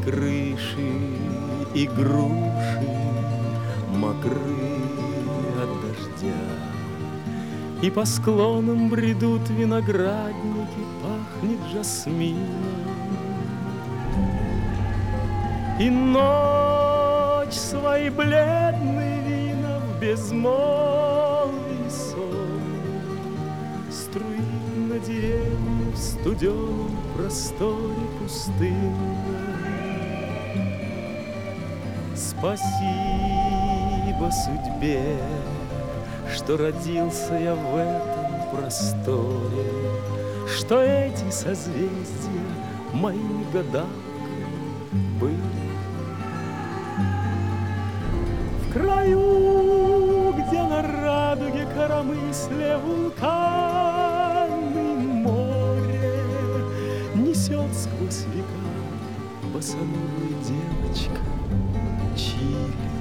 крыши и груши мокры от дождя, и по склонам бредут виноградники, пахнет жасмином. И ночь свои бледные вина в безмолвии сон струит на деревья в студеном просторе пустынном. Спасибо судьбе, что родился я в этом просторе, что эти созвездия моими гадалками были. В краю, где на радуге коромысле вулканы море несет сквозь века босоногая девочка Чили.